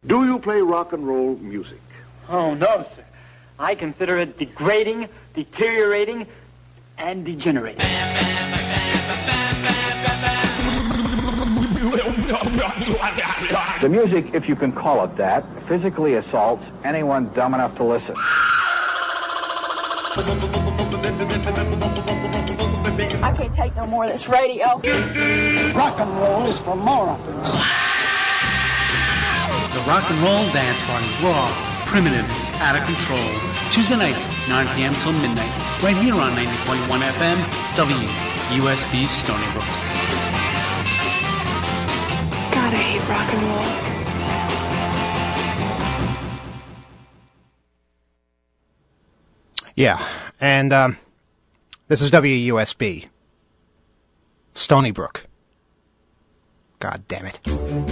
Do you play rock and roll music? Oh, no, sir. I consider it degrading, deteriorating, and degenerating. The music, if you can call it that, physically assaults anyone dumb enough to listen. I can't take no more of this radio. Rock and roll is for morons. The Rock and Roll Dance Party, raw, primitive, out of control. Tuesday nights, 9 p.m. till midnight, right here on 90.1 FM, WUSB Stony Brook. God, I hate rock and roll. Yeah, and this is WUSB Stony Brook. God damn it.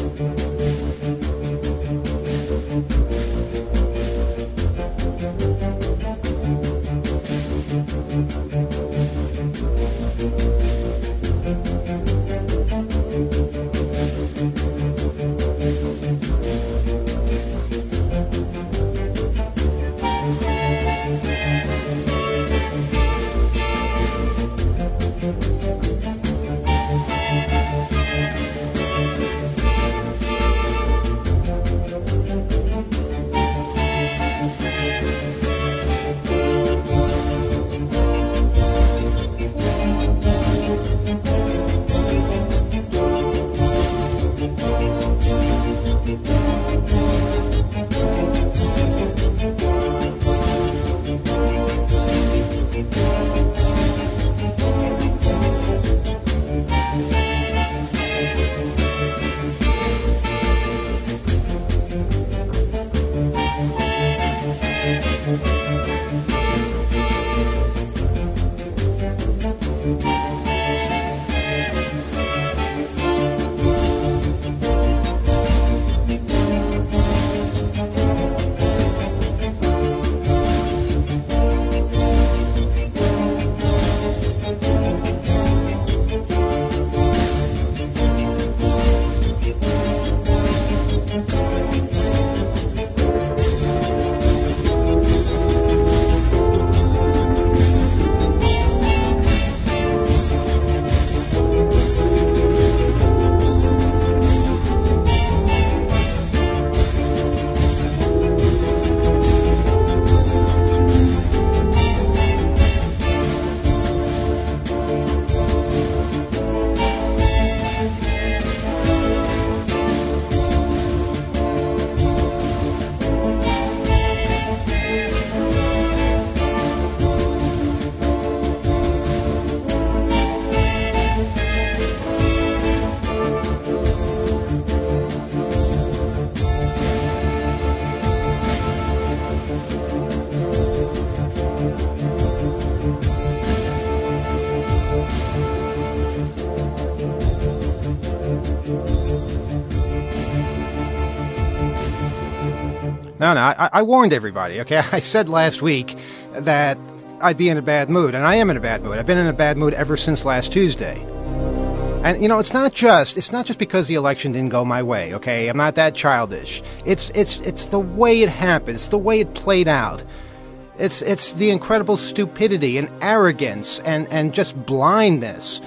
No, I warned everybody, okay? I said last week that I'd be in a bad mood, and I am in a bad mood. I've been in a bad mood ever since last Tuesday. And, you know, it's not just because the election didn't go my way, okay? I'm not that childish. It's the way it happened. It's the way it played out. It's the incredible stupidity and arrogance and just blindness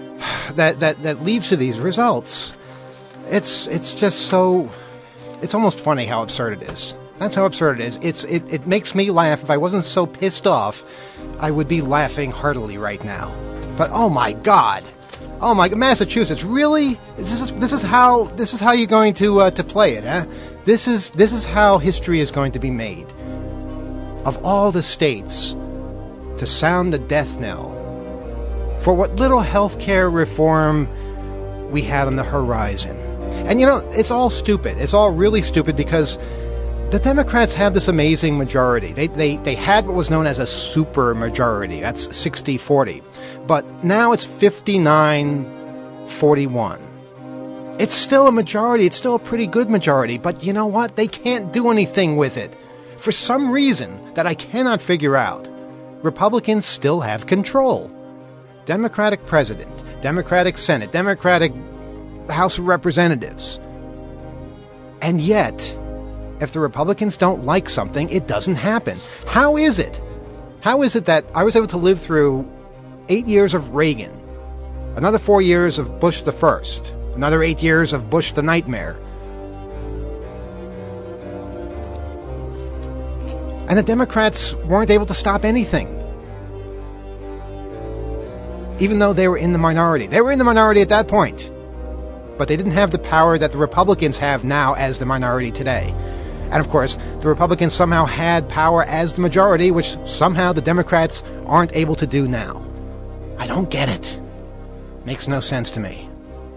that leads to these results. It's just so... It's almost funny how absurd it is. That's how absurd it is. It makes me laugh. If I wasn't so pissed off, I would be laughing heartily right now. But oh my God, Massachusetts, really? This is how you're going to play it, huh? This is how history is going to be made. Of all the states to sound the death knell for what little healthcare reform we had on the horizon. And, you know, it's all stupid. It's all really stupid because the Democrats have this amazing majority. They had what was known as a super majority. That's 60-40. But now it's 59-41. It's still a majority. It's still a pretty good majority. But you know what? They can't do anything with it. For some reason that I cannot figure out, Republicans still have control. Democratic president, Democratic Senate, Democratic House of Representatives. And yet, if the Republicans don't like something, it doesn't happen. How is it? How is it that I was able to live through 8 years of Reagan, another 4 years of Bush the First, another 8 years of Bush the Nightmare, and the Democrats weren't able to stop anything? Even though they were in the minority. They were in the minority at that point. But they didn't have the power that the Republicans have now as the minority today. And of course, the Republicans somehow had power as the majority, which somehow the Democrats aren't able to do now. I don't get it. Makes no sense to me.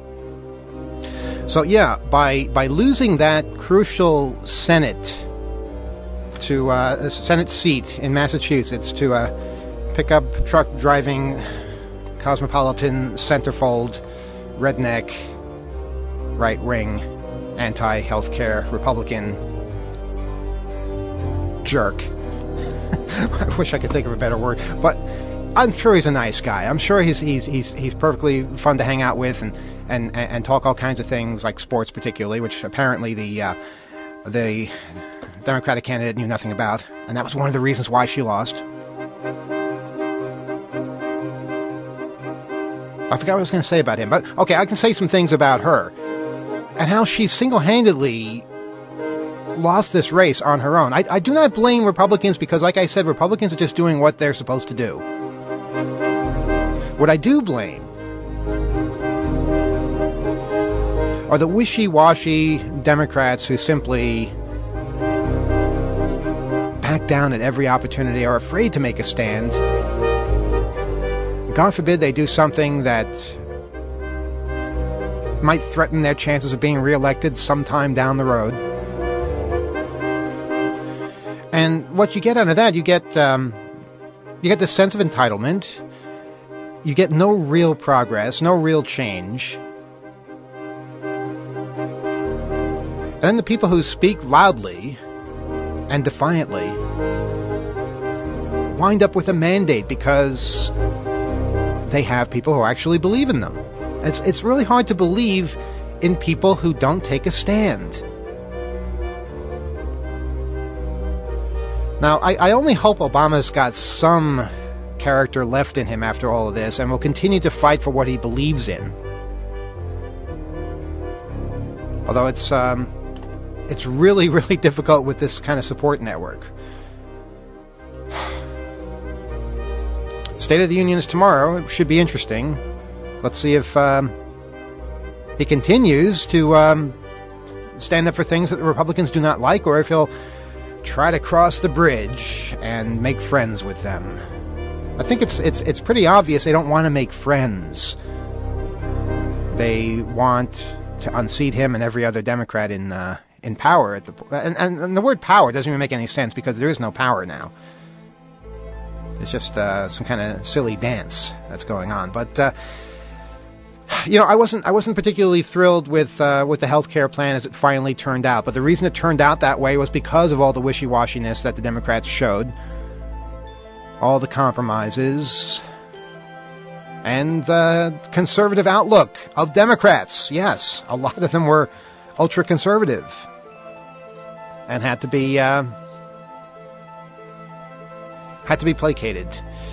So yeah, by losing that crucial Senate to a Senate seat in Massachusetts to a pickup truck driving, cosmopolitan, centerfold, redneck, right-wing, anti-healthcare Republican jerk. I wish I could think of a better word, but I'm sure he's a nice guy. I'm sure he's perfectly fun to hang out with and talk all kinds of things, like sports particularly, which apparently the Democratic candidate knew nothing about, and that was one of the reasons why she lost. I forgot what I was going to say about him, but okay, I can say some things about her and how she single-handedly lost this race on her own. I do not blame Republicans because, like I said, Republicans are just doing what they're supposed to do. What I do blame are the wishy-washy Democrats who simply back down at every opportunity, are afraid to make a stand. God forbid they do something that might threaten their chances of being reelected sometime down the road. And what you get out of that, you get this sense of entitlement. You get no real progress, no real change. And then the people who speak loudly and defiantly wind up with a mandate because they have people who actually believe in them. It's really hard to believe in people who don't take a stand. Now, I only hope Obama's got some character left in him after all of this and will continue to fight for what he believes in. Although it's really, really difficult with this kind of support network. State of the Union is tomorrow. It should be interesting. Let's see if he continues to stand up for things that the Republicans do not like, or if he'll try to cross the bridge and make friends with them. I think it's pretty obvious they don't want to make friends. They want to unseat him and every other Democrat in power. And the word power doesn't even make any sense because there is no power now. It's just some kind of silly dance that's going on. But I wasn't particularly thrilled with the health care plan as it finally turned out. But the reason it turned out that way was because of all the wishy-washiness that the Democrats showed, all the compromises, and the conservative outlook of Democrats. Yes, a lot of them were ultra-conservative and had to be placated.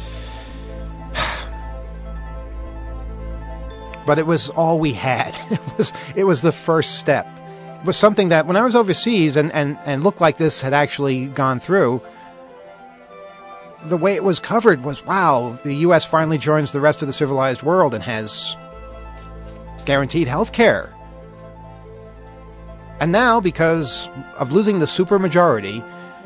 But it was all we had. It was the first step. It was something that when I was overseas and looked like this had actually gone through, the way it was covered was, wow, the U.S. finally joins the rest of the civilized world and has guaranteed health care. And now, because of losing the supermajority,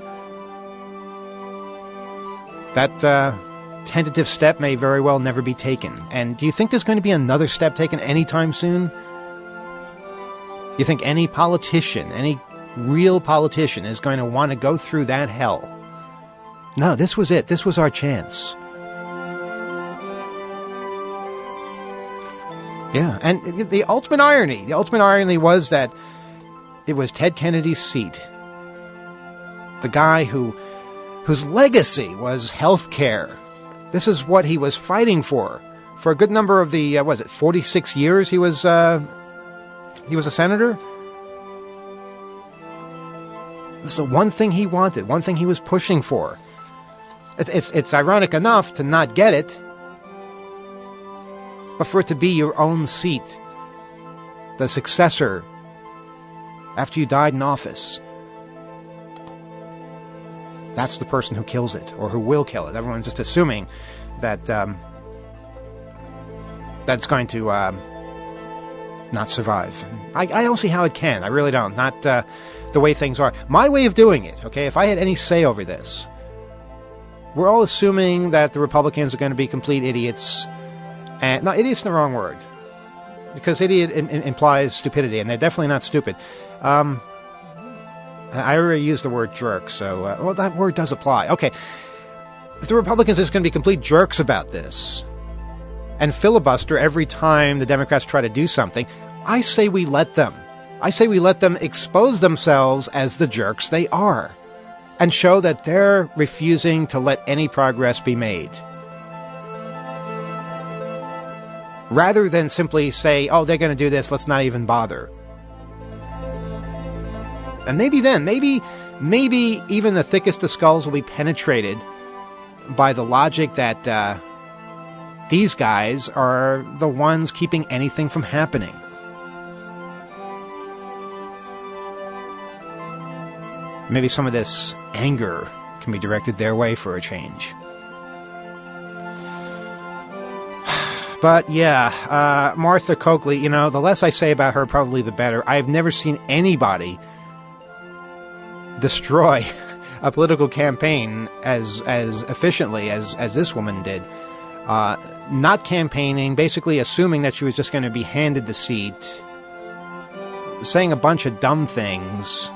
that tentative step may very well never be taken. And do you think there's going to be another step taken anytime soon? You think any politician, any real politician, is going to want to go through that hell? No, this was it. This was our chance. Yeah, and the ultimate irony was that it was Ted Kennedy's seat. The guy whose legacy was health care. This is what he was fighting for a good number of the, 46 years he was a senator? It's the one thing he wanted, one thing he was pushing for. It's ironic enough to not get it, but for it to be your own seat, the successor after you died in office. That's the person who kills it, or who will kill it. Everyone's just assuming that that's going to not survive. I don't see how it can. I really don't. Not the way things are. My way of doing it, okay, if I had any say over this, we're all assuming that the Republicans are going to be complete idiots. And no, idiot's the wrong word, because idiot implies stupidity, and they're definitely not stupid. I already used the word jerk, so well, that word does apply. Okay, if the Republicans are just going to be complete jerks about this and filibuster every time the Democrats try to do something, I say we let them. I say we let them expose themselves as the jerks they are and show that they're refusing to let any progress be made. Rather than simply say, oh, they're going to do this, let's not even bother. And maybe then, maybe even the thickest of skulls will be penetrated by the logic that these guys are the ones keeping anything from happening. Maybe some of this anger can be directed their way for a change. But yeah, Martha Coakley, you know, the less I say about her, probably the better. I've never seen anybody destroy a political campaign as efficiently as this woman did. Not campaigning, basically assuming that she was just going to be handed the seat, saying a bunch of dumb things.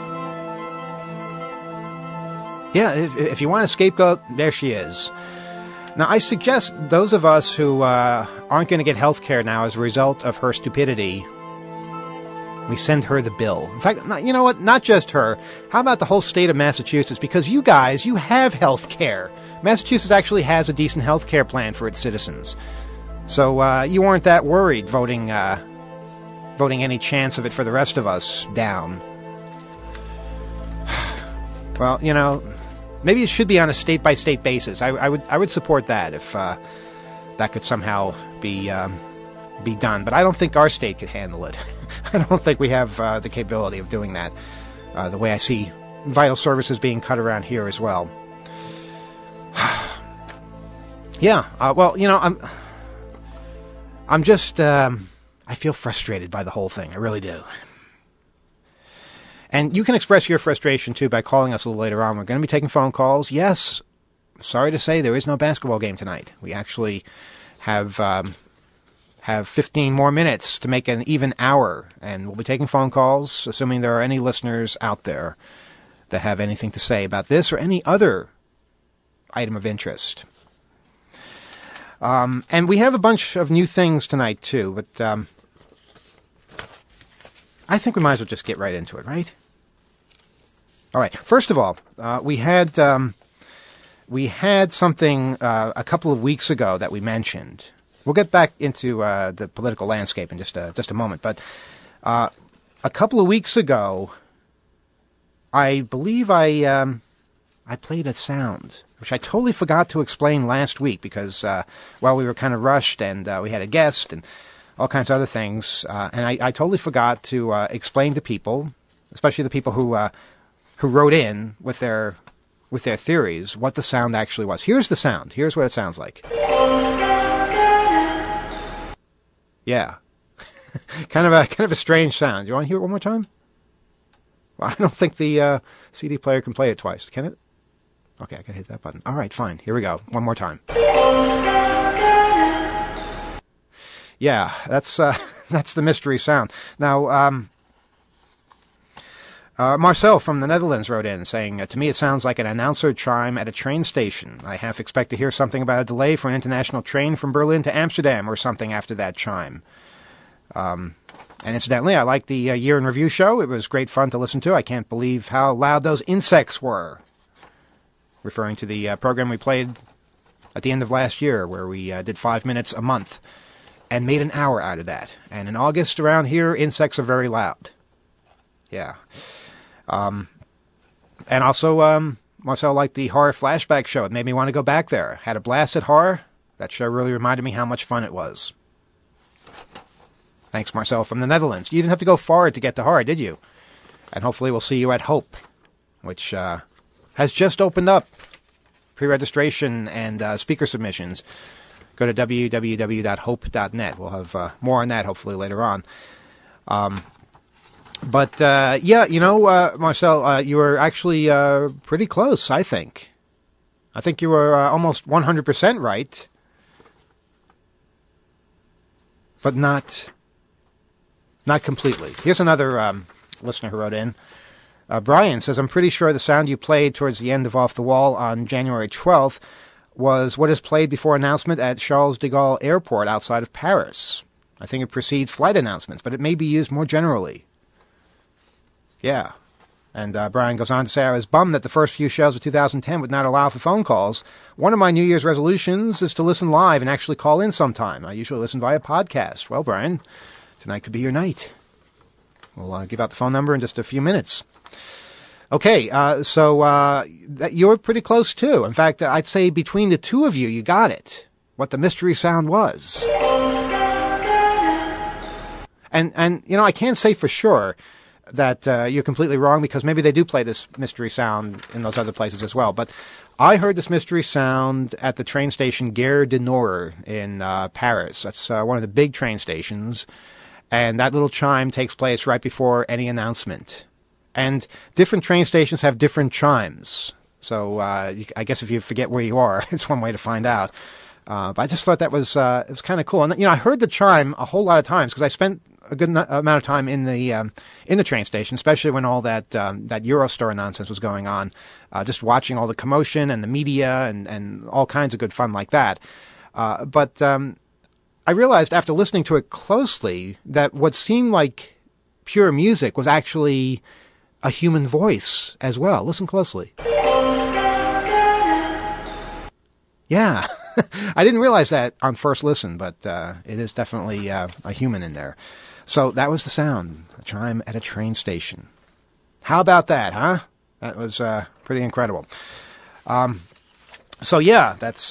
Yeah, if you want a scapegoat, there she is. Now, I suggest those of us who aren't going to get health care now as a result of her stupidity, we send her the bill. In fact, you know what? Not just her. How about the whole state of Massachusetts? Because you guys, you have health care. Massachusetts actually has a decent health care plan for its citizens. So you weren't that worried voting any chance of it for the rest of us down. Well, you know, maybe it should be on a state-by-state basis. I would support that if that could somehow be done. But I don't think our state could handle it. I don't think we have the capability of doing that. The way I see vital services being cut around here as well. Yeah. Well, you know, I'm just I feel frustrated by the whole thing. I really do. And you can express your frustration, too, by calling us a little later on. We're going to be taking phone calls. Yes, sorry to say, there is no basketball game tonight. We actually have 15 more minutes to make an even hour. And we'll be taking phone calls, assuming there are any listeners out there that have anything to say about this or any other item of interest. And we have a bunch of new things tonight, too, but I think we might as well just get right into it, right? All right. First of all, we had something a couple of weeks ago that we mentioned. We'll get back into the political landscape in just a moment. But a couple of weeks ago, I believe I played a sound, which I totally forgot to explain last week because, we were kind of rushed and we had a guest and all kinds of other things. And I totally forgot to explain to people, especially the people who wrote in with their theories, what the sound actually was. Here's the sound. Here's what it sounds like. Yeah. kind of a strange sound. You want to hear it one more time? Well, I don't think the CD player can play it twice. Can it? Okay, I can hit that button. All right, fine. Here we go. One more time. Yeah, that's the mystery sound. Now, Marcel from the Netherlands wrote in saying, to me it sounds like an announcer chime at a train station. I half expect to hear something about a delay for an international train from Berlin to Amsterdam or something after that chime. And incidentally, I liked the Year in Review show. It was great fun to listen to. I can't believe how loud those insects were. Referring to the program we played at the end of last year where we did 5 minutes a month and made an hour out of that. And in August around here, insects are very loud. Yeah. And also, Marcel liked the horror flashback show. It made me want to go back there. Had a blast at horror. That show really reminded me how much fun it was. Thanks, Marcel from the Netherlands. You didn't have to go far to get to horror, did you? And hopefully we'll see you at Hope, which has just opened up. Pre-registration and speaker submissions. Go to www.hope.net. We'll have more on that hopefully later on. But Marcel, you were actually pretty close, I think. I think you were almost 100% right. But not completely. Here's another listener who wrote in. Brian says, I'm pretty sure the sound you played towards the end of Off the Wall on January 12th was what is played before announcement at Charles de Gaulle Airport outside of Paris. I think it precedes flight announcements, but it may be used more generally. Yeah. And Brian goes on to say, I was bummed that the first few shows of 2010 would not allow for phone calls. One of my New Year's resolutions is to listen live and actually call in sometime. I usually listen via podcast. Well, Brian, tonight could be your night. We'll give out the phone number in just a few minutes. Okay, so you were pretty close, too. In fact, I'd say between the two of you, you got it, what the mystery sound was. And I can't say for sure that you're completely wrong, because maybe they do play this mystery sound in those other places as well. But I heard this mystery sound at the train station Gare du Nord in Paris. That's one of the big train stations. And that little chime takes place right before any announcement. And different train stations have different chimes. So I guess if you forget where you are, it's one way to find out. But I just thought that was it was kind of cool. And I heard the chime a whole lot of times because I spent a good amount of time in the train station, especially when all that Eurostar nonsense was going on. Just watching all the commotion and the media and all kinds of good fun like that. But I realized after listening to it closely that what seemed like pure music was actually a human voice as well. Listen closely. Yeah. I didn't realize that on first listen, but it is definitely a human in there. So that was the sound, a chime at a train station. How about that, huh? That was pretty incredible. So yeah, that's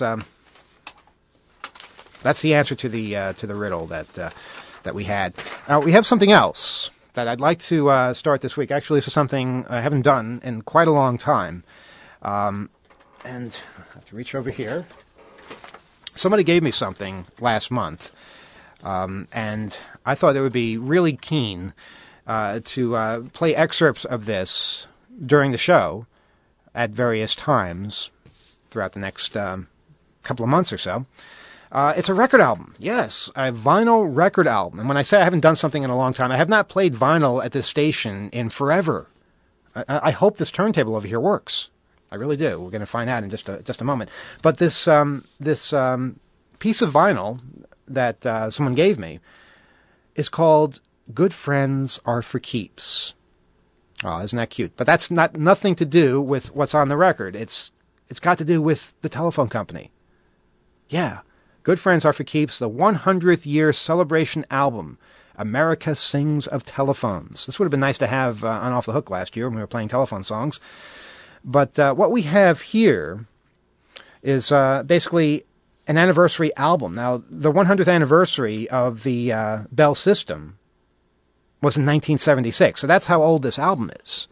the answer to the riddle that we had. Now we have something else that I'd like to start this week. Actually, this is something I haven't done in quite a long time, and I have to reach over here. Somebody gave me something last month, and I thought it would be really keen to play excerpts of this during the show at various times throughout the next couple of months or so. It's a record album. Yes, a vinyl record album. And when I say I haven't done something in a long time, I have not played vinyl at this station in forever. I hope this turntable over here works. I really do. We're going to find out in just a moment. But this piece of vinyl that someone gave me is called "Good Friends Are for Keeps." Oh, isn't that cute? But that's nothing to do with what's on the record. It's got to do with the telephone company. Yeah, "Good Friends Are for Keeps," the 100th year celebration album. America Sings of Telephones. This would have been nice to have on Off the Hook last year when we were playing telephone songs. But what we have here is basically an anniversary album. Now, the 100th anniversary of the Bell system was in 1976, so that's how old this album is.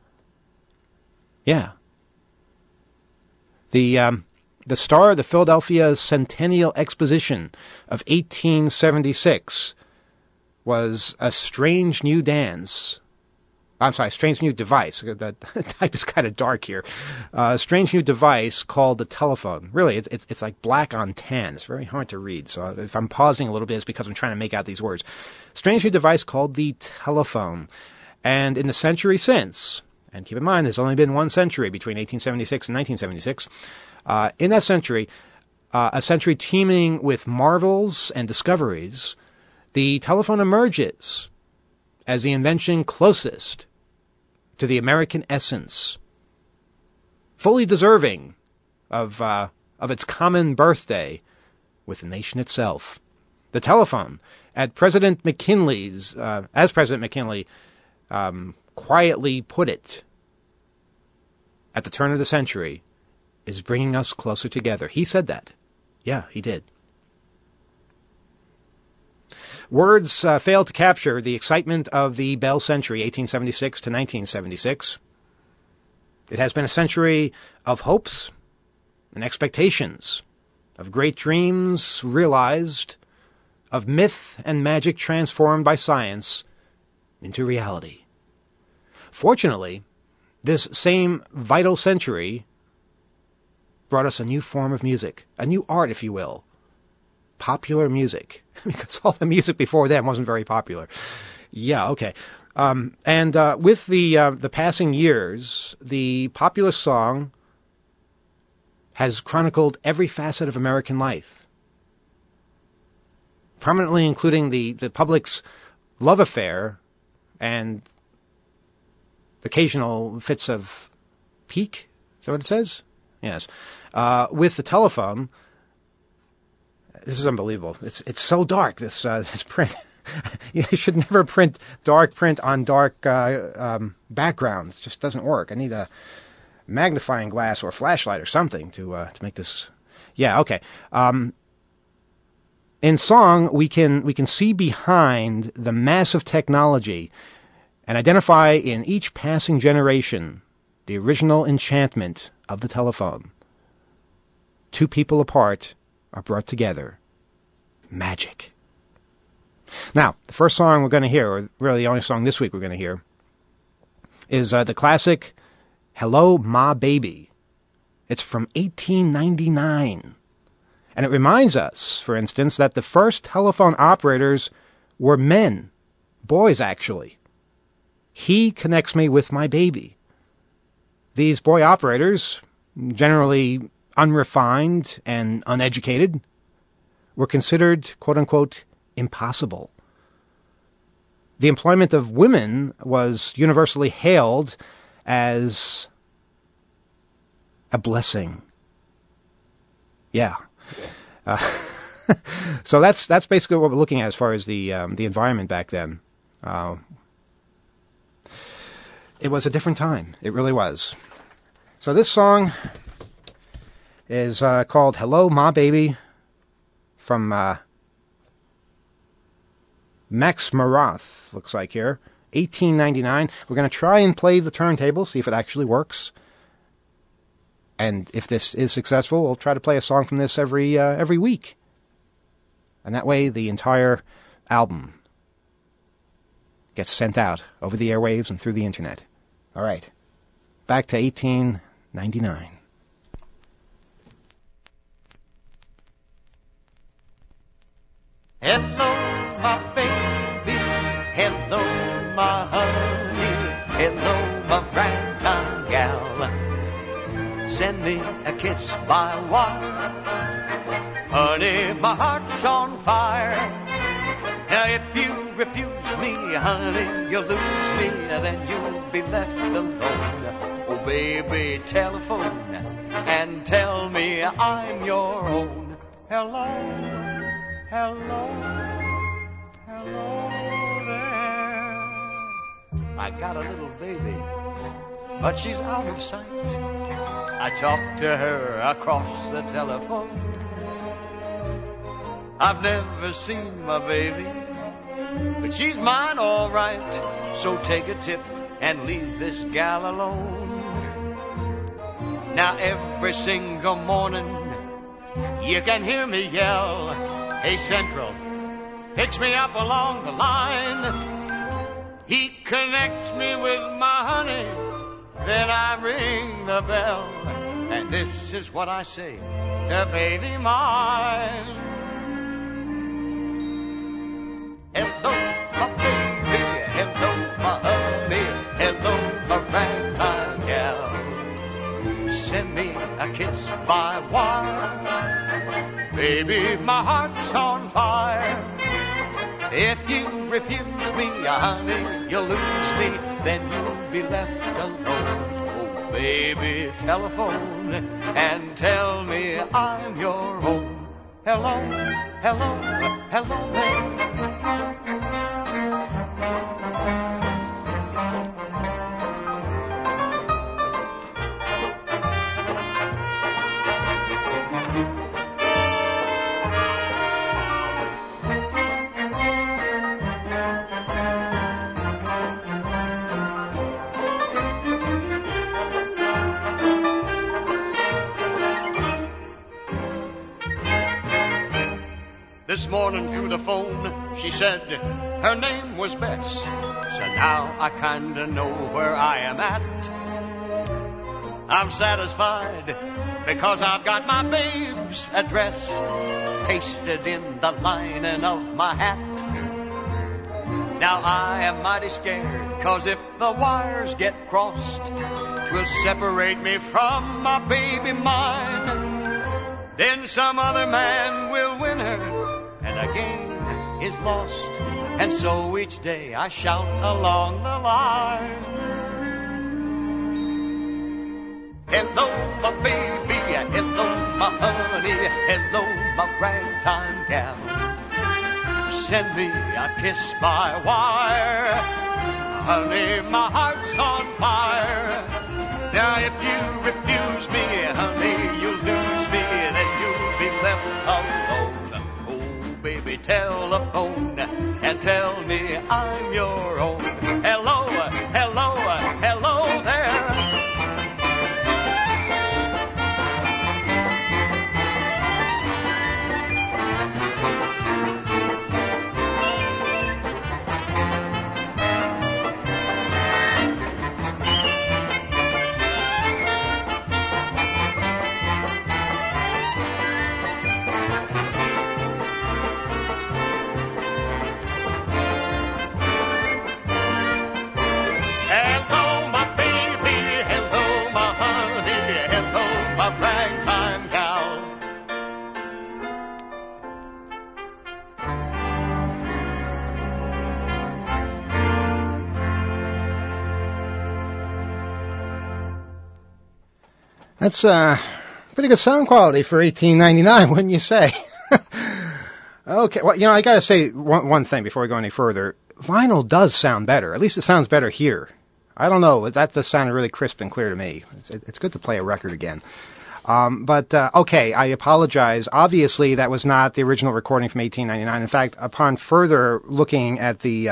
Yeah. The star of the Philadelphia Centennial Exposition of 1876 was a strange new dance. I'm sorry, strange new device. The type is kind of dark here. A strange new device called the telephone. Really, it's like black on tan. It's very hard to read. So if I'm pausing a little bit, it's because I'm trying to make out these words. Strange new device called the telephone. And in the century since, and keep in mind, there's only been one century between 1876 and 1976. In that century, a century teeming with marvels and discoveries, the telephone emerges as the invention closest to the American essence, fully deserving of its common birthday with the nation itself. The telephone, as President McKinley quietly put it, at the turn of the century is bringing us closer together. He said that. Yeah, he did. Words failed to capture the excitement of the Bell century, 1876 to 1976. It has been a century of hopes and expectations, of great dreams realized, of myth and magic transformed by science into reality. Fortunately, this same vital century brought us a new form of music, a new art, if you will, popular music, because all the music before then wasn't very popular. Yeah, okay. With the passing years, the popular song has chronicled every facet of American life, prominently including the public's love affair and occasional fits of pique. Is that what it says? Yes. With the telephone, this is unbelievable. It's so dark, this print. You should never print dark print on dark background. It just doesn't work. I need a magnifying glass or a flashlight or something to make this. Yeah, okay. In song, we can see behind the massive technology and identify in each passing generation the original enchantment of the telephone. Two people apart are brought together. Magic. Now, the first song we're going to hear, or really the only song this week we're going to hear, is the classic Hello, Ma Baby. It's from 1899. And it reminds us, for instance, that the first telephone operators were men, boys actually. He connects me with my baby. These boy operators, generally unrefined and uneducated, were considered, quote-unquote, impossible. The employment of women was universally hailed as a blessing. Yeah. So that's basically what we're looking at as far as the environment back then. It was a different time. It really was. So this song is called Hello, Ma Baby, from Max Marath, looks like here, 1899. We're going to try and play the turntable, see if it actually works. And if this is successful, we'll try to play a song from this every week. And that way the entire album gets sent out over the airwaves and through the internet. All right. Back to 1899. Hello, my baby. Hello, my honey. Hello, my ragtime gal. Send me a kiss by wire. Honey, my heart's on fire. Now if you refuse me, honey, you'll lose me, then you'll be left alone. Oh, baby, telephone and tell me I'm your own. Hello, hello, hello there. I got a little baby, but she's out of sight. I talked to her across the telephone. I've never seen my baby, but she's mine all right. So take a tip and leave this gal alone. Now every single morning you can hear me yell, hey Central, picks me up along the line. He connects me with my honey, then I ring the bell, and this is what I say to baby mine. Hello, my baby, hello, my honey, hello, my ragtime gal. Send me a kiss by wire. Baby, my heart's on fire. If you refuse me, honey, you'll lose me, then you'll be left alone. Oh, baby, telephone and tell me I'm your own. Hello, hello, hello there. This morning through the phone, she said her name was Bess. So now I kinda know where I am at. I'm satisfied because I've got my babe's address pasted in the lining of my hat. Now I am mighty scared, cause if the wires get crossed, 'twill separate me from my baby mine. Then some other man will win her, and a game is lost. And so each day I shout along the line. Hello, my baby, hello, my honey, hello, my ragtime gal. Send me a kiss by wire. Honey, my heart's on fire. Now if you refuse me, honey, you'll lose me, then you'll be left alone. Oh, baby, telephone and tell me I'm your own. Hello, hello, hello there. That's pretty good sound quality for 1899, wouldn't you say? Okay, well, I got to say one thing before we go any further. Vinyl does sound better. At least it sounds better here. I don't know. That just sounded really crisp and clear to me. It's good to play a record again. Okay, I apologize. Obviously, that was not the original recording from 1899. In fact, upon further looking at the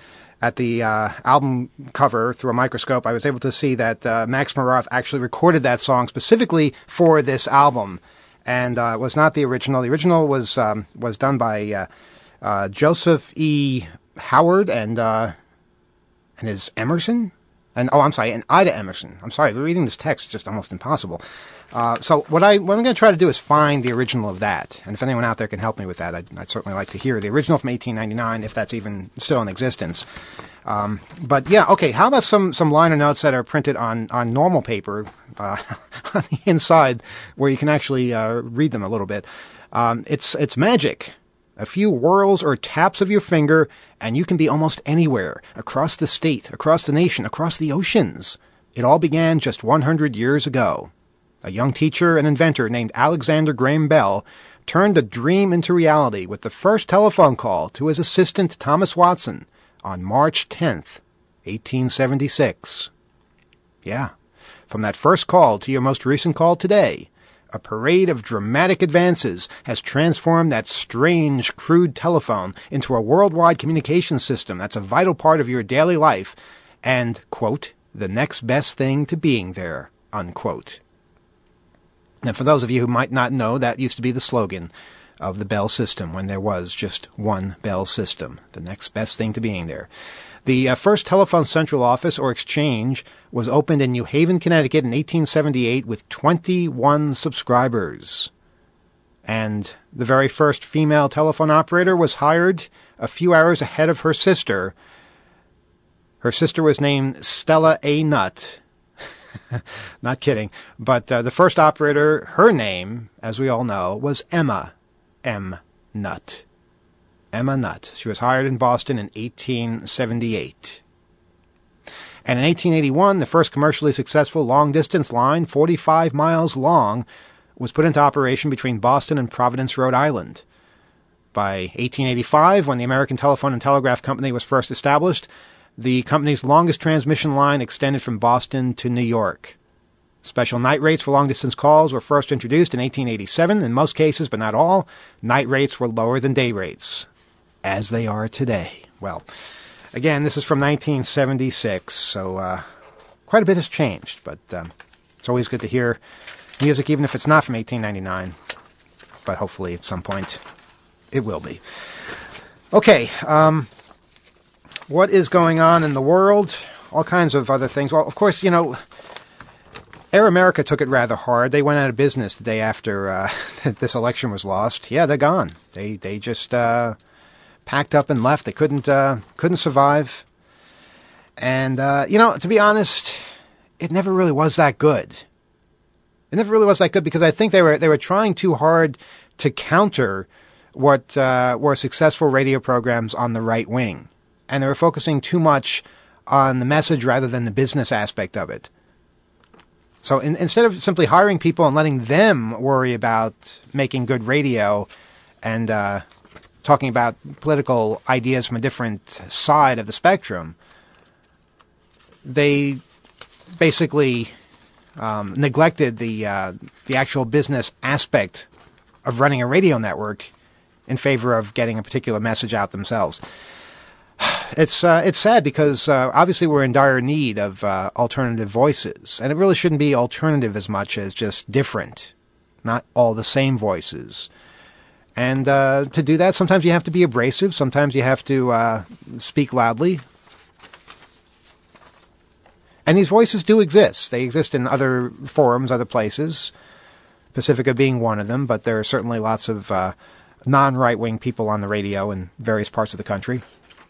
album cover through a microscope, I was able to see that Max Moroth actually recorded that song specifically for this album, and was not the original. The original was done by Joseph E. Howard and his Emerson, and Ida Emerson. I'm sorry, reading this text is just almost impossible. So what I'm going to try to do is find the original of that, and if anyone out there can help me with that, I'd certainly like to hear the original from 1899, if that's even still in existence. But yeah, okay. How about some liner notes that are printed on normal paper on the inside, where you can actually read them a little bit. It's magic. A few whirls or taps of your finger, and you can be almost anywhere, across the state, across the nation, across the oceans. It all began just 100 years ago. A young teacher and inventor named Alexander Graham Bell turned a dream into reality with the first telephone call to his assistant Thomas Watson on March 10th, 1876. Yeah, from that first call to your most recent call today, a parade of dramatic advances has transformed that strange, crude telephone into a worldwide communication system that's a vital part of your daily life and, quote, the next best thing to being there, unquote. And for those of you who might not know, that used to be the slogan of the Bell system when there was just one Bell system, the next best thing to being there. The first telephone central office, or exchange, was opened in New Haven, Connecticut in 1878 with 21 subscribers. And the very first female telephone operator was hired a few hours ahead of her sister. Her sister was named Stella A. Nutt. Not kidding. But the first operator, her name, as we all know, was Emma M. Nutt. Emma Nutt. She was hired in Boston in 1878. And in 1881, the first commercially successful long-distance line, 45 miles long, was put into operation between Boston and Providence, Rhode Island. By 1885, when the American Telephone and Telegraph Company was first established, the company's longest transmission line extended from Boston to New York. Special night rates for long-distance calls were first introduced in 1887. In most cases, but not all, night rates were lower than day rates, as they are today. Well, again, this is from 1976, so quite a bit has changed, but it's always good to hear music, even if it's not from 1899, but hopefully at some point It will be. Okay, what is going on in the world? All kinds of other things. Well, of course, Air America took it rather hard. They went out of business the day after this election was lost. Yeah, they're gone. They just packed up and left. They couldn't survive. And to be honest, it never really was that good. It never really was that good because I think they were trying too hard to counter what were successful radio programs on the right wing, and they were focusing too much on the message rather than the business aspect of it. So instead of simply hiring people and letting them worry about making good radio and talking about political ideas from a different side of the spectrum, they basically neglected the actual business aspect of running a radio network in favor of getting a particular message out themselves. It's sad because obviously we're in dire need of alternative voices, and it really shouldn't be alternative as much as just different, not all the same voices. And to do that, sometimes you have to be abrasive, sometimes you have to speak loudly. And these voices do exist. They exist in other forums, other places, Pacifica being one of them, but there are certainly lots of non-right-wing people on the radio in various parts of the country.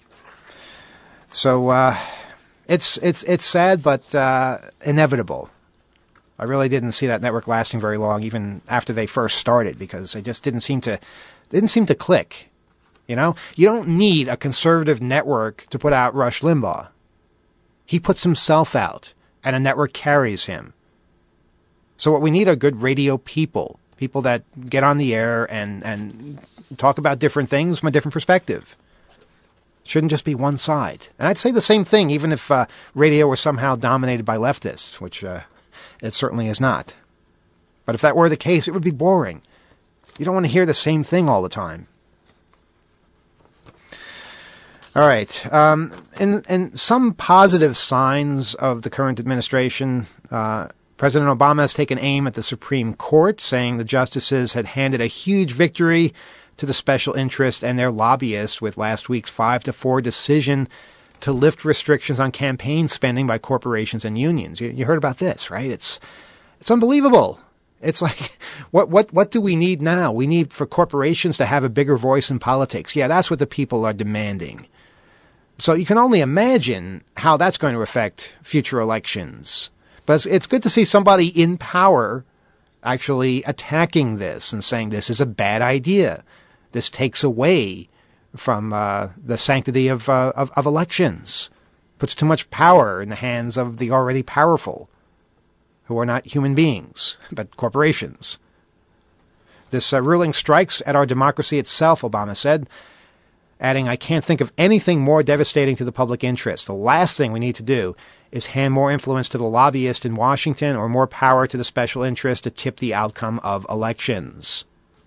So it's sad, but inevitable. I really didn't see that network lasting very long, even after they first started, because it just didn't seem to click. You don't need a conservative network to put out Rush Limbaugh. He puts himself out, and a network carries him. So what we need are good radio people that get on the air and talk about different things from a different perspective. It shouldn't just be one side. And I'd say the same thing even if radio were somehow dominated by leftists, which it certainly is not. But if that were the case, it would be boring. You don't want to hear the same thing all the time. All right. In some positive signs of the current administration, President Obama has taken aim at the Supreme Court, saying the justices had handed a huge victory to the special interest and their lobbyists with last week's 5-4 decision to lift restrictions on campaign spending by corporations and unions. You heard about this, right? It's unbelievable. It's like, what do we need now? We need for corporations to have a bigger voice in politics. Yeah, that's what the people are demanding. So you can only imagine how that's going to affect future elections. But it's good to see somebody in power actually attacking this and saying this is a bad idea. This takes away from the sanctity of elections, puts too much power in the hands of the already powerful, who are not human beings, but corporations. This ruling strikes at our democracy itself, Obama said, adding, I can't think of anything more devastating to the public interest. The last thing we need to do is hand more influence to the lobbyist in Washington or more power to the special interest to tip the outcome of elections.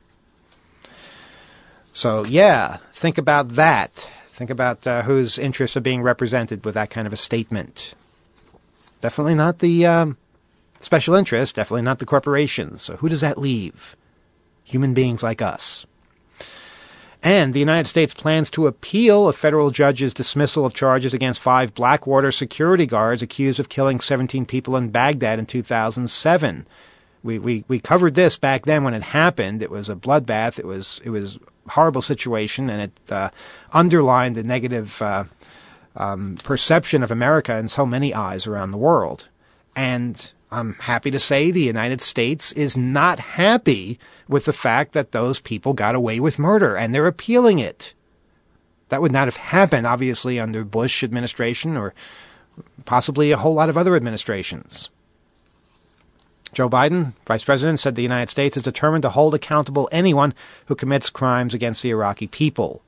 So, yeah, think about that. Think about whose interests are being represented with that kind of a statement. Definitely not the special interest, definitely not the corporations. So who does that leave? Human beings like us. And the United States plans to appeal a federal judge's dismissal of charges against 5 Blackwater security guards accused of killing 17 people in Baghdad in 2007. We covered this back then when it happened. It was a bloodbath. It was a horrible situation, and it underlined the negative perception of America in so many eyes around the world. And I'm happy to say the United States is not happy with the fact that those people got away with murder, and they're appealing it. That would not have happened, obviously, under Bush administration or possibly a whole lot of other administrations. Joe Biden, Vice President, said the United States is determined to hold accountable anyone who commits crimes against the Iraqi people.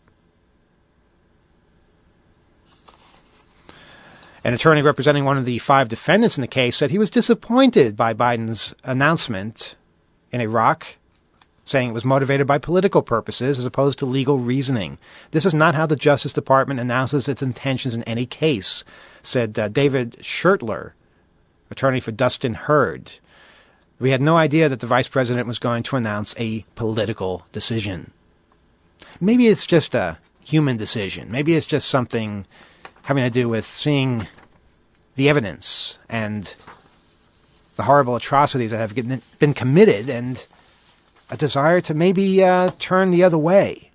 An attorney representing one of the 5 defendants in the case said he was disappointed by Biden's announcement in Iraq, saying it was motivated by political purposes as opposed to legal reasoning. This is not how the Justice Department announces its intentions in any case, said David Schertler, attorney for Dustin Hurd. We had no idea that the vice president was going to announce a political decision. Maybe it's just a human decision. Maybe it's just something having to do with seeing the evidence and the horrible atrocities that have been committed and a desire to maybe turn the other way.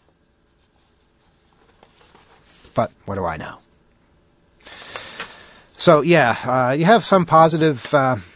But what do I know? So, yeah, you have some positive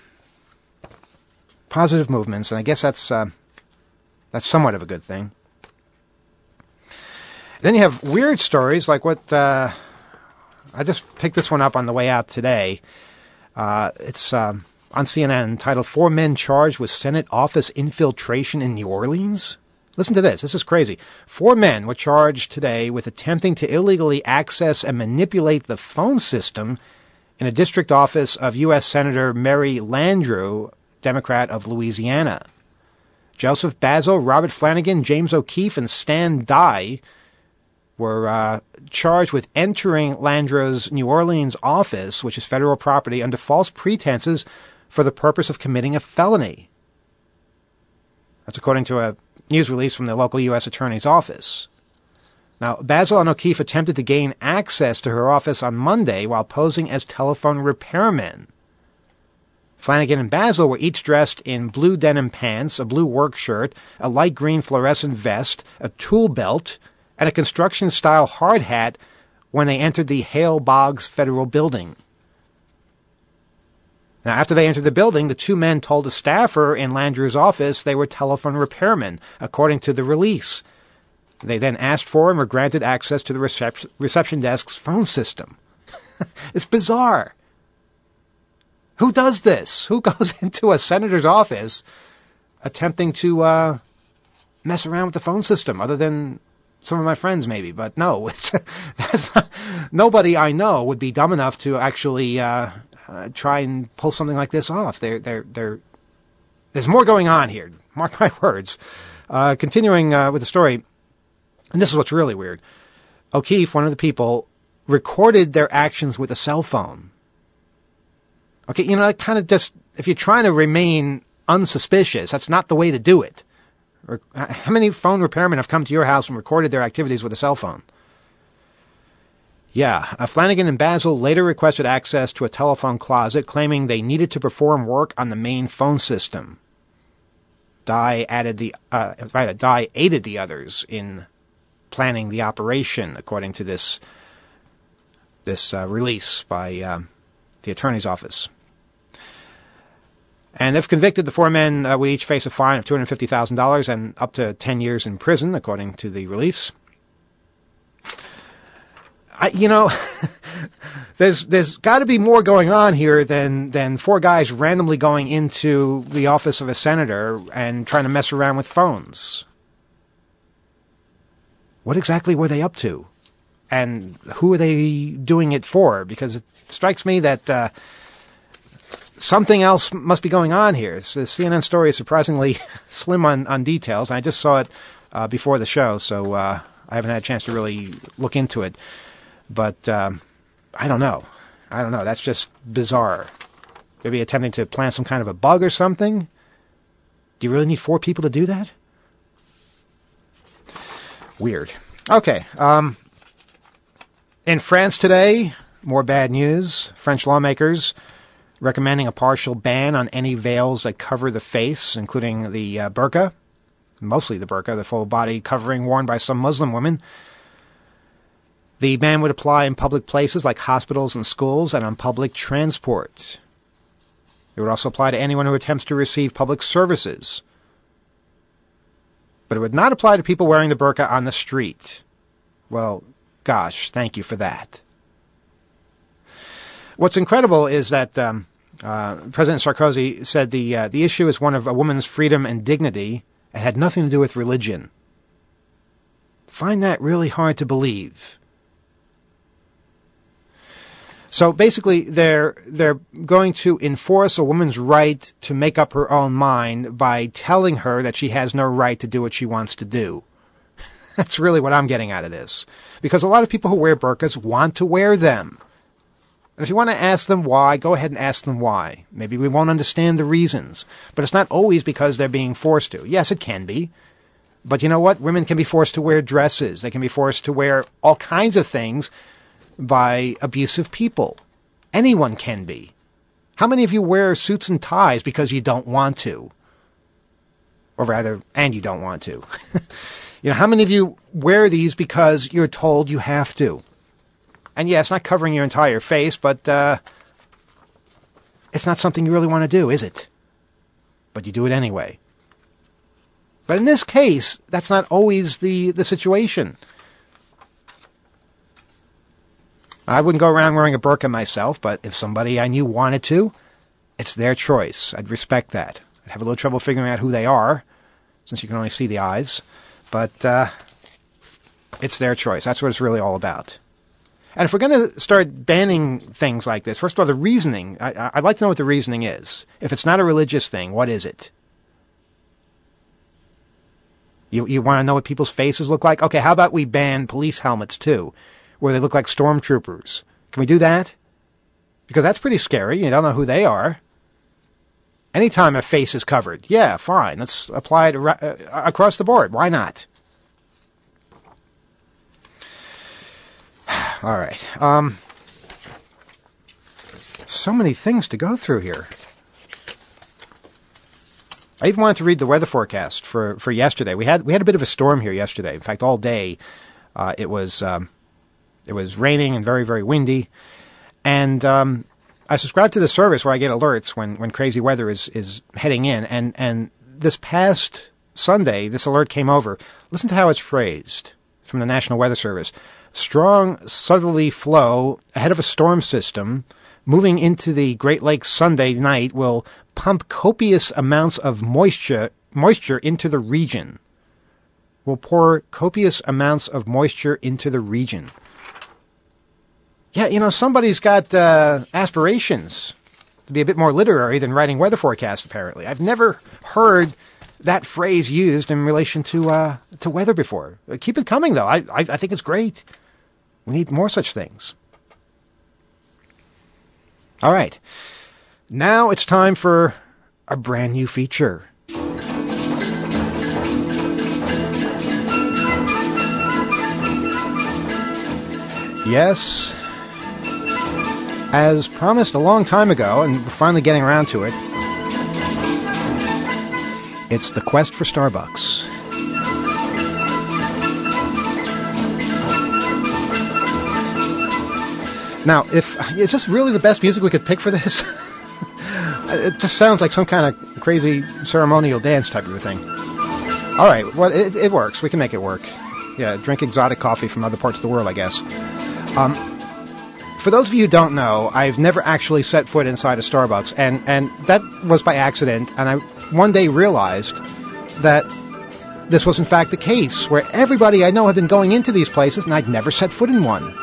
movements, and I guess that's somewhat of a good thing. Then you have weird stories like what I just picked this one up on the way out today. It's on CNN, titled 4 Men Charged with Senate Office Infiltration in New Orleans. Listen to this. This is crazy. 4 men were charged today with attempting to illegally access and manipulate the phone system in a district office of U.S. Senator Mary Landrieu, Democrat of Louisiana. Joseph Basil, Robert Flanagan, James O'Keefe, and Stan Dye were charged with entering Landrieu's New Orleans office, which is federal property, under false pretenses for the purpose of committing a felony. That's according to a news release from the local U.S. Attorney's Office. Now, Basil and O'Keefe attempted to gain access to her office on Monday while posing as telephone repairmen. Flanagan and Basil were each dressed in blue denim pants, a blue work shirt, a light green fluorescent vest, a tool belt, and a construction-style hard hat when they entered the Hale Boggs Federal Building. Now, after they entered the building, the 2 men told a staffer in Landrieu's office they were telephone repairmen, according to the release. They then asked for and were granted access to the reception desk's phone system. It's bizarre. Who does this? Who goes into a senator's office attempting to mess around with the phone system, other than some of my friends maybe? But no, nobody I know would be dumb enough to actually try and pull something like this off. There's more going on here. Mark my words. Continuing with the story, and this is what's really weird. O'Keefe, one of the people, recorded their actions with a cell phone. Okay, that kind of just, if you're trying to remain unsuspicious, that's not the way to do it. How many phone repairmen have come to your house and recorded their activities with a cell phone? Yeah, Flanagan and Basil later requested access to a telephone closet, claiming they needed to perform work on the main phone system. Dye aided the others in planning the operation, according to this release by the attorney's office. And if convicted, the 4 men would each face a fine of $250,000 and up to 10 years in prison, according to the release. There's got to be more going on here than 4 guys randomly going into the office of a senator and trying to mess around with phones. What exactly were they up to? And who are they doing it for? Because it strikes me that something else must be going on here. The CNN story is surprisingly slim on details. And I just saw it before the show, so I haven't had a chance to really look into it. But I don't know. That's just bizarre. Maybe attempting to plant some kind of a bug or something? Do you really need 4 people to do that? Weird. Okay. In France today, more bad news. French lawmakers recommending a partial ban on any veils that cover the face, including the burqa, mostly the burqa, the full-body covering worn by some Muslim women. The ban would apply in public places like hospitals and schools and on public transport. It would also apply to anyone who attempts to receive public services. But it would not apply to people wearing the burqa on the street. Well, gosh, thank you for that. What's incredible is that President Sarkozy said the issue is one of a woman's freedom and dignity and had nothing to do with religion. Find that really hard to believe. So basically, they're going to enforce a woman's right to make up her own mind by telling her that she has no right to do what she wants to do. That's really what I'm getting out of this. Because a lot of people who wear burqas want to wear them. And if you want to ask them why, go ahead and ask them why. Maybe we won't understand the reasons. But it's not always because they're being forced to. Yes, it can be. But you know what? Women can be forced to wear dresses. They can be forced to wear all kinds of things by abusive people. Anyone can be. How many of you wear suits and ties because you don't want to? Or rather, and you don't want to. How many of you wear these because you're told you have to? And yeah, it's not covering your entire face, but it's not something you really want to do, is it? But you do it anyway. But in this case, that's not always the situation. I wouldn't go around wearing a burqa myself, but if somebody I knew wanted to, it's their choice. I'd respect that. I'd have a little trouble figuring out who they are, since you can only see the eyes. But it's their choice. That's what it's really all about. And if we're going to start banning things like this, first of all, the reasoning, I'd like to know what the reasoning is. If it's not a religious thing, what is it? You want to know what people's faces look like? Okay, how about we ban police helmets, too, where they look like stormtroopers? Can we do that? Because that's pretty scary. You don't know who they are. Anytime a face is covered, yeah, fine. Let's apply it across the board. Why not? All right. So many things to go through here. I even wanted to read the weather forecast for yesterday. We had a bit of a storm here yesterday. In fact, all day it was raining and very, very windy. And I subscribe to the service where I get alerts when crazy weather is heading in. And this past Sunday, this alert came over. Listen to how it's phrased from the National Weather Service. Strong southerly flow ahead of a storm system moving into the Great Lakes Sunday night will pump copious amounts of moisture into the region. Will pour copious amounts of moisture into the region. Yeah, somebody's got aspirations to be a bit more literary than writing weather forecasts, apparently. I've never heard that phrase used in relation to weather before. Keep it coming, though. I think it's great. We need more such things. All right. Now it's time for a brand new feature. Yes, as promised a long time ago, and we're finally getting around to it, it's the quest for Starbucks. Now, is this really the best music we could pick for this? It just sounds like some kind of crazy ceremonial dance type of a thing. All right, well, it works. We can make it work. Yeah, drink exotic coffee from other parts of the world, I guess. For those of you who don't know, I've never actually set foot inside a Starbucks, and that was by accident, and I one day realized that this was in fact the case, where everybody I know had been going into these places, and I'd never set foot in one.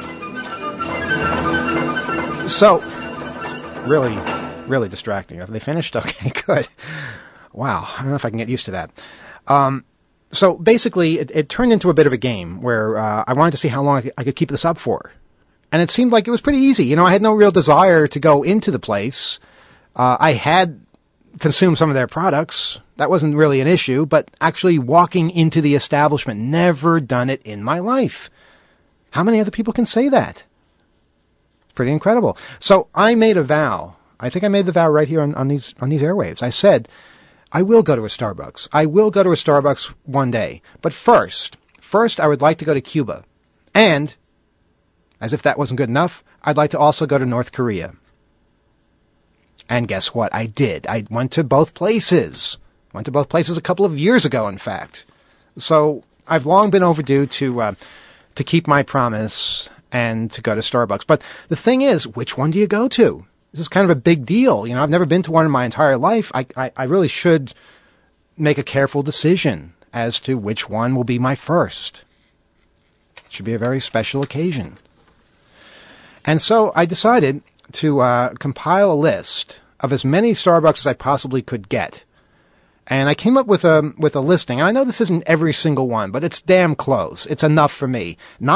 So, really, really distracting. Have they finished? Okay, good. Wow, I don't know if I can get used to that. So basically, it turned into a bit of a game where I wanted to see how long I could keep this up for. And it seemed like it was pretty easy. I had no real desire to go into the place. I had consumed some of their products. That wasn't really an issue, but actually walking into the establishment, never done it in my life. How many other people can say that? Pretty incredible. So I made a vow. I think I made the vow right here on these airwaves. I said, I will go to a Starbucks. I will go to a Starbucks one day. But first I would like to go to Cuba. And, as if that wasn't good enough, I'd like to also go to North Korea. And guess what? I did. I went to both places. Went to both places a couple of years ago, in fact. So I've long been overdue to keep my promise and to go to Starbucks. But the thing is, which one do you go to? This is kind of a big deal. I've never been to one in my entire life. I really should make a careful decision as to which one will be my first. It should be a very special occasion. And so I decided to compile a list of as many Starbucks as I possibly could get. And I came up with a listing. And I know this isn't every single one, but it's damn close. It's enough for me.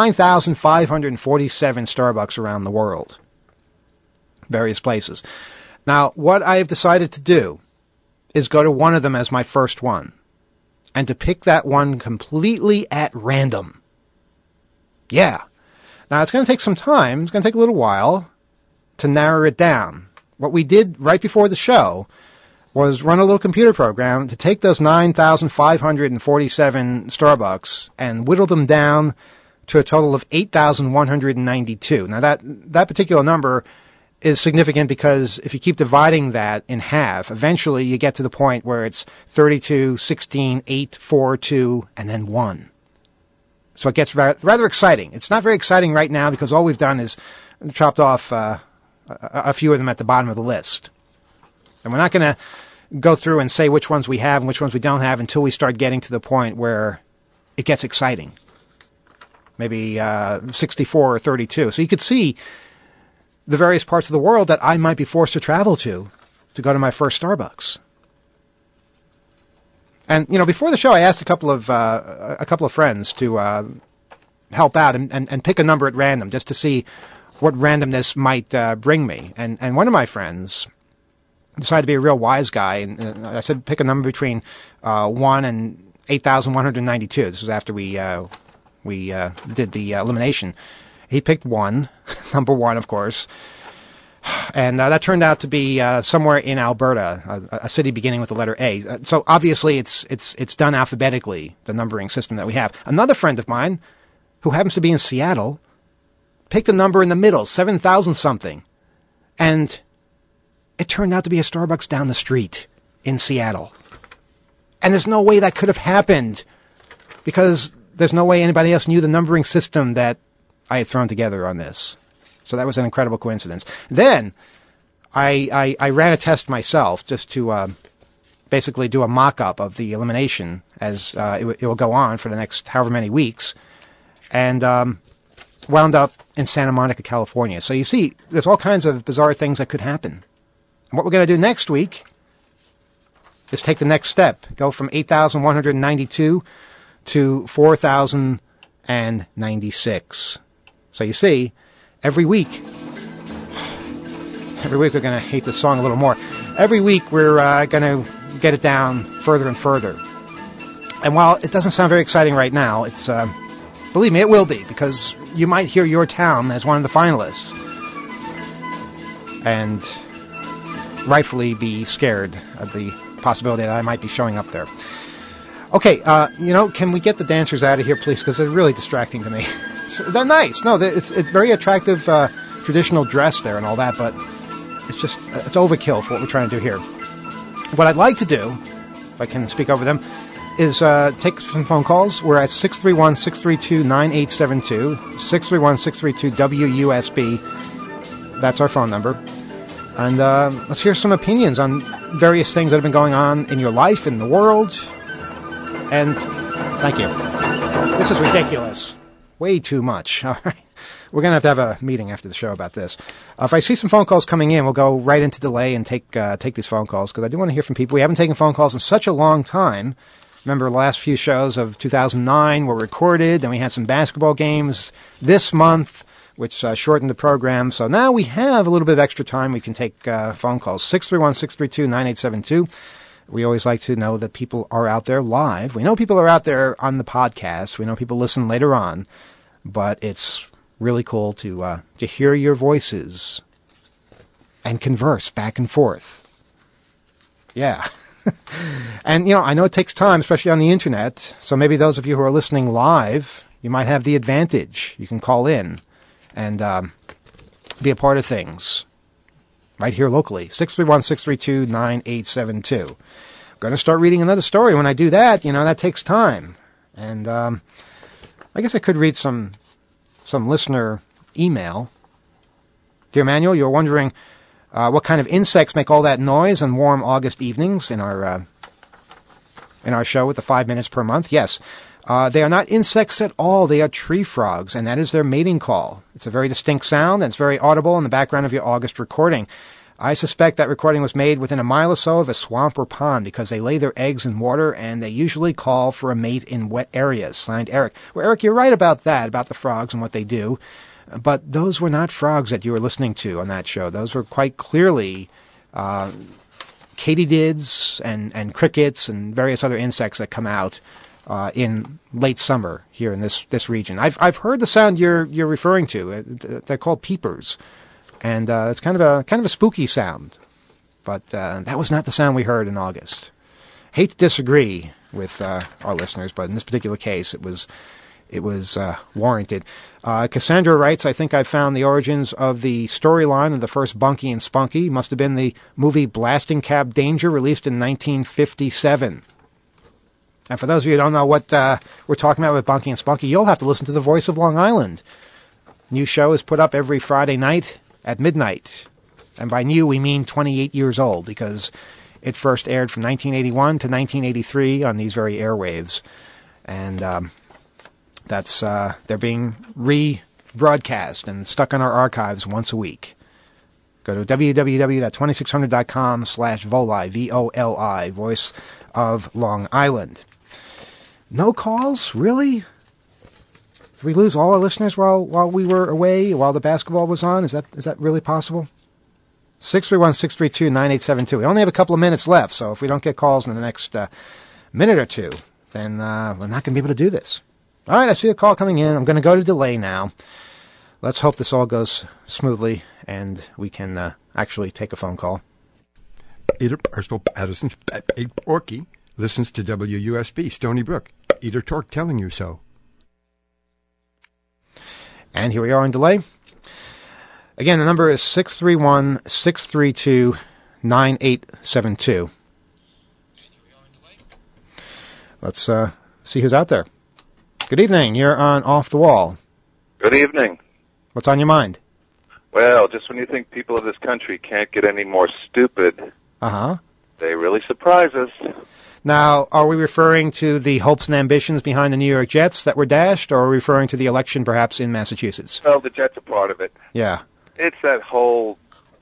9,547 Starbucks around the world. Various places. Now, what I have decided to do is go to one of them as my first one. and to pick that one completely at random. Yeah. Now, it's going to take some time. It's going to take a little while to narrow it down. What we did right before the show was run a little computer program to take those 9,547 Starbucks and whittle them down to a total of 8,192. Now, that particular number is significant because if you keep dividing that in half, eventually you get to the point where it's 32, 16, 8, 4, 2, and then 1. So it gets rather exciting. It's not very exciting right now because all we've done is chopped off a few of them at the bottom of the list. And we're not going to go through and say which ones we have and which ones we don't have until we start getting to the point where it gets exciting. Maybe 64 or 32. So you could see the various parts of the world that I might be forced to travel to go to my first Starbucks. And, before the show, I asked a couple of friends to help out and pick a number at random just to see what randomness might bring me. And one of my friends decided to be a real wise guy, and I said pick a number between 1 and 8,192. This was after we did the elimination. He picked 1, number 1, of course. And that turned out to be somewhere in Alberta, a city beginning with the letter A. So obviously it's done alphabetically, the numbering system that we have. Another friend of mine, who happens to be in Seattle, picked a number in the middle, 7,000 something. And it turned out to be a Starbucks down the street in Seattle. And there's no way that could have happened because there's no way anybody else knew the numbering system that I had thrown together on this. So that was an incredible coincidence. Then I ran a test myself just to basically do a mock-up of the elimination as it will go on for the next however many weeks, and wound up in Santa Monica, California. So you see, there's all kinds of bizarre things that could happen. And what we're going to do next week is take the next step, go from 8,192 to 4,096. So you see, every week we're going to hate this song a little more. Every week we're going to get it down further and further. And while it doesn't sound very exciting right now, it's believe me, it will be, because you might hear your town as one of the finalists and rightfully be scared of the possibility that I might be showing up there. Okay, can we get the dancers out of here, please? Because they're really distracting to me. They're nice. No, it's very attractive traditional dress there and all that, but it's just it's overkill for what we're trying to do here. What I'd like to do, if I can speak over them, is take some phone calls. We're at 631-632-9872, 631-632-WUSB. That's our phone number. And let's hear some opinions on various things that have been going on in your life, in the world. And thank you. This is ridiculous. Way too much. All right. We're going to have a meeting after the show about this. If I see some phone calls coming in, we'll go right into delay and take these phone calls, because I do want to hear from people. We haven't taken phone calls in such a long time. Remember, the last few shows of 2009 were recorded, then we had some basketball games this month, which shortened the program. So now we have a little bit of extra time. We can take phone calls. 631-632-9872. We always like to know that people are out there live. We know people are out there on the podcast. We know people listen later on. But it's really cool to hear your voices and converse back and forth. Yeah. And, I know it takes time, especially on the internet. So maybe those of you who are listening live, you might have the advantage. You can call in and be a part of things right here locally. 631-632-9872. I'm going to start reading another story. When I do that, that takes time. And I guess I could read some listener email. Dear Manuel, you're wondering what kind of insects make all that noise on warm August evenings in our show with the 5 minutes per month. Yes, they are not insects at all. They are tree frogs, and that is their mating call. It's a very distinct sound, and it's very audible in the background of your August recording. I suspect that recording was made within a mile or so of a swamp or pond, because they lay their eggs in water, and they usually call for a mate in wet areas. Signed, Eric. Well, Eric, you're right about that, about the frogs and what they do. But those were not frogs that you were listening to on that show. Those were quite clearly katydids and crickets and various other insects that come out in late summer here in this region. I've heard the sound you're referring to. They're called peepers, and it's kind of a spooky sound. But that was not the sound we heard in August. Hate to disagree with our listeners, but in this particular case, it was warranted. Cassandra writes, I think I found the origins of the storyline of the first Bunky and Spunky. Must have been the movie Blasting Cab Danger, released in 1957. And for those of you who don't know what we're talking about with Bunky and Spunky, you'll have to listen to The Voice of Long Island. New show is put up every Friday night at midnight. And by new, we mean 28 years old, because it first aired from 1981 to 1983 on these very airwaves. And they're being rebroadcast and stuck in our archives once a week. Go to www.2600.com/Voli, VOLI, Voice of Long Island. No calls? Really? Did we lose all our listeners while we were away, while the basketball was on? Is that really possible? 631-632-9872. We only have a couple of minutes left, so if we don't get calls in the next minute or two, then we're not going to be able to do this. All right, I see a call coming in. I'm going to go to delay now. Let's hope this all goes smoothly and we can actually take a phone call. Peter Barstow Patterson, Big Porky, listens to WUSB, Stony Brook. Eater Torque telling you so. And here we are on delay. Again, the number is 631-632-9872. Let's see who's out there. Good evening. You're on Off the Wall. Good evening. What's on your mind? Well, just when you think people of this country can't get any more stupid, they really surprise us. Now, are we referring to the hopes and ambitions behind the New York Jets that were dashed, or are we referring to the election perhaps in Massachusetts? Well, the Jets are part of it. Yeah. It's that whole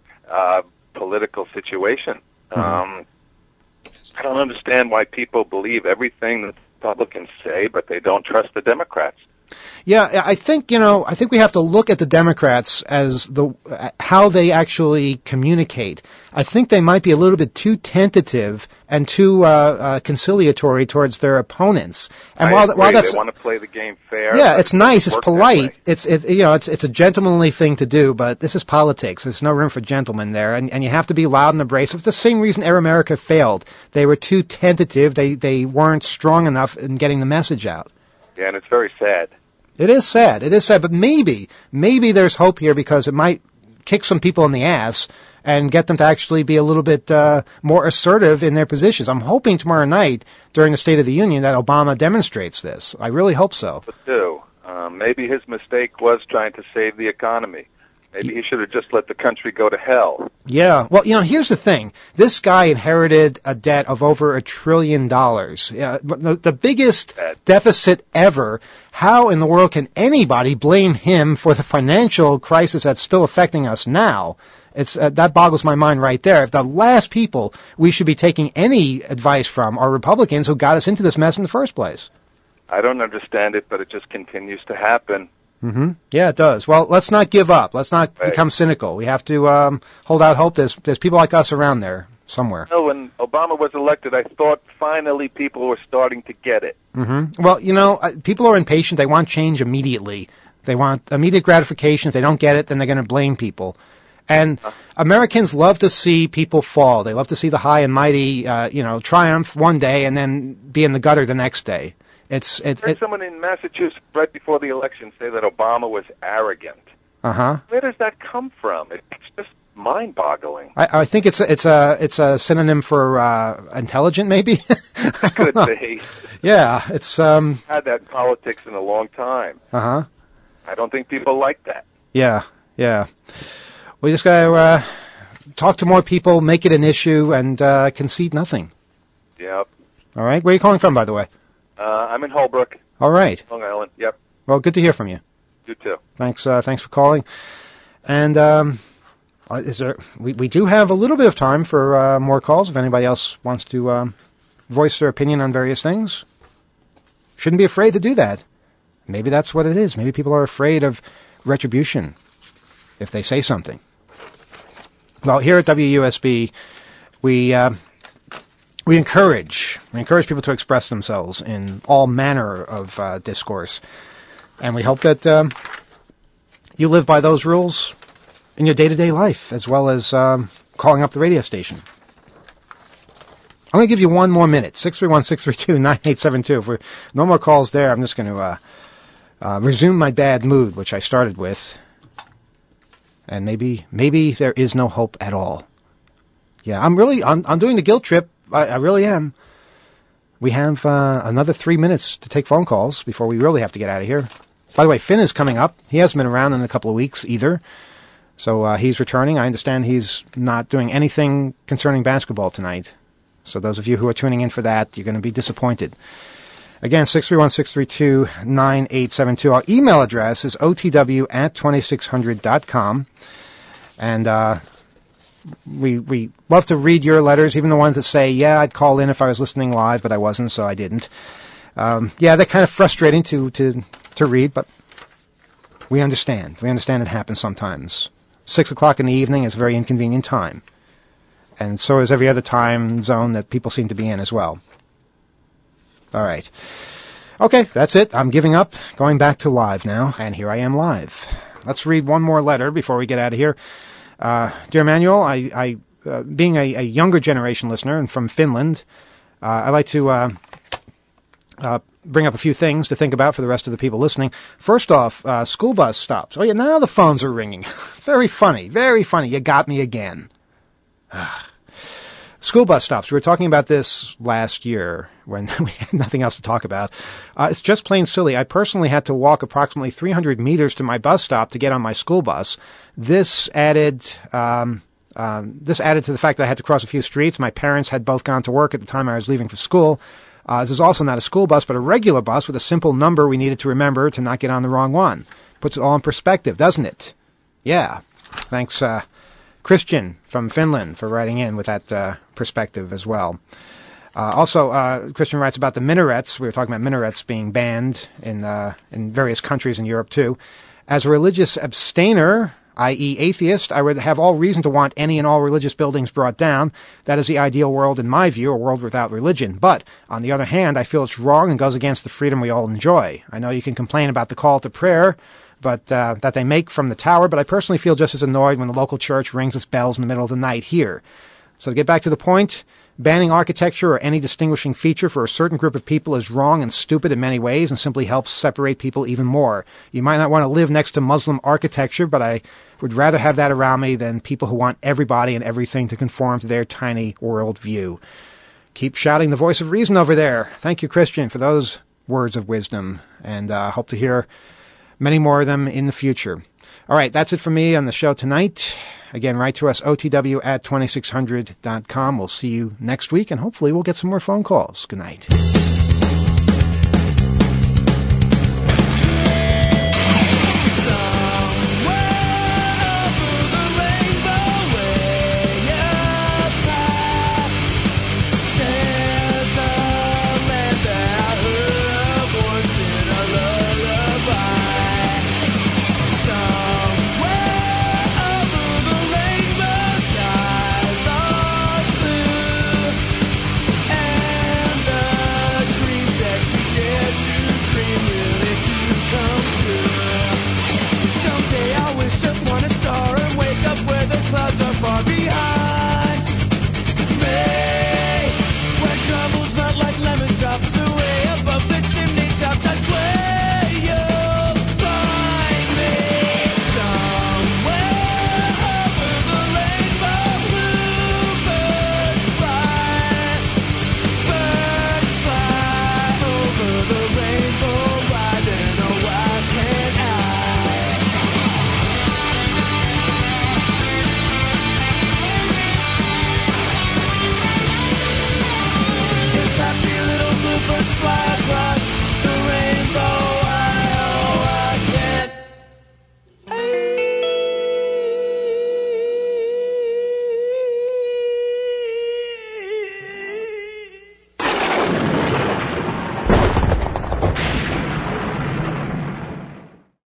political situation. I don't understand why people believe everything that Republicans say, but they don't trust the Democrats. Yeah, I think we have to look at the Democrats as how they actually communicate. I think they might be a little bit too tentative and too conciliatory towards their opponents. And I agree. They want to play the game fair. Yeah, it's nice, it's polite, it's a gentlemanly thing to do, but this is politics. There's no room for gentlemen there, and you have to be loud and abrasive. It's the same reason Air America failed. They were too tentative. They weren't strong enough in getting the message out. Yeah, and it's very sad. It is sad, but maybe there's hope here, because it might kick some people in the ass and get them to actually be a little bit more assertive in their positions. I'm hoping tomorrow night during the State of the Union that Obama demonstrates this. I really hope so. But maybe his mistake was trying to save the economy. Maybe he should have just let the country go to hell. Yeah. Well, here's the thing. This guy inherited a debt of over $1 trillion. The biggest deficit ever. How in the world can anybody blame him for the financial crisis that's still affecting us now? It's that boggles my mind right there. If the last people we should be taking any advice from are Republicans who got us into this mess in the first place. I don't understand it, but it just continues to happen. Mm-hmm. Yeah, it does. Well, let's not give up. Let's not become cynical. We have to hold out hope. There's people like us around there somewhere. When Obama was elected, I thought finally people were starting to get it. Mm-hmm. Well, people are impatient. They want change immediately. They want immediate gratification. If they don't get it, then they're going to blame people. And Americans love to see people fall. They love to see the high and mighty, triumph one day and then be in the gutter the next day. I heard someone in Massachusetts right before the election say that Obama was arrogant. Where does that come from? It's just mind-boggling. I think it's a synonym for intelligent, maybe. Could be. Yeah, it's had that in politics in a long time. I don't think people like that. Yeah. We just gotta talk to more people, make it an issue, and concede nothing. Yep. All right. Where are you calling from, by the way? I'm in Holbrook. All right. Long Island. Yep. Well, good to hear from you. You too. Thanks for calling. And we do have a little bit of time for more calls. If anybody else wants to voice their opinion on various things, shouldn't be afraid to do that. Maybe that's what it is. Maybe people are afraid of retribution if they say something. Well, here at WUSB, We encourage people to express themselves in all manner of discourse. And we hope that you live by those rules in your day-to-day life, as well as calling up the radio station. I'm going to give you one more minute, 631-632-9872. If no more calls there, I'm just going to resume my bad mood, which I started with. And maybe there is no hope at all. Yeah, I'm doing the guilt trip. I really am. We have another 3 minutes to take phone calls before we really have to get out of here. By the way, Finn is coming up. He hasn't been around in a couple of weeks either. So he's returning. I understand he's not doing anything concerning basketball tonight. So those of you who are tuning in for that, you're going to be disappointed. Again, 631-632-9872. Our email address is otw@2600.com. And we love to read your letters, even the ones that say, yeah, I'd call in if I was listening live, but I wasn't, so I didn't. Yeah, they're kind of frustrating to read, but we understand. We understand it happens sometimes. 6 o'clock in the evening is a very inconvenient time. And so is every other time zone that people seem to be in as well. All right. Okay, that's it. I'm giving up, going back to live now, and here I am live. Let's read one more letter before we get out of here. Dear Emmanuel, I being a younger generation listener and from Finland, I like to bring up a few things to think about for the rest of the people listening. First off, school bus stops. Oh, yeah, now the phones are ringing. Very funny, very funny. You got me again. School bus stops. We were talking about this last year when we had nothing else to talk about. It's just plain silly. I personally had to walk approximately 300 meters to my bus stop to get on my school bus. This added to the fact that I had to cross a few streets. My parents had both gone to work at the time I was leaving for school. This is also not a school bus, but a regular bus with a simple number we needed to remember to not get on the wrong one. Puts it all in perspective, doesn't it? Yeah. Thanks, Christian from Finland, for writing in with that perspective as well. Also, Christian writes about the minarets. We were talking about minarets being banned in various countries in Europe, too. As a religious abstainer, i.e. atheist, I would have all reason to want any and all religious buildings brought down. That is the ideal world in my view, a world without religion. But, on the other hand, I feel it's wrong and goes against the freedom we all enjoy. I know you can complain about the call to prayer, but that they make from the tower, but I personally feel just as annoyed when the local church rings its bells in the middle of the night here. So to get back to the point, banning architecture or any distinguishing feature for a certain group of people is wrong and stupid in many ways and simply helps separate people even more. You might not want to live next to Muslim architecture, but I would rather have that around me than people who want everybody and everything to conform to their tiny world view. Keep shouting the voice of reason over there. Thank you, Christian, for those words of wisdom, and hope to hear many more of them in the future. All right, that's it for me on the show tonight. Again, write to us, otw@2600.com. We'll see you next week, and hopefully we'll get some more phone calls. Good night.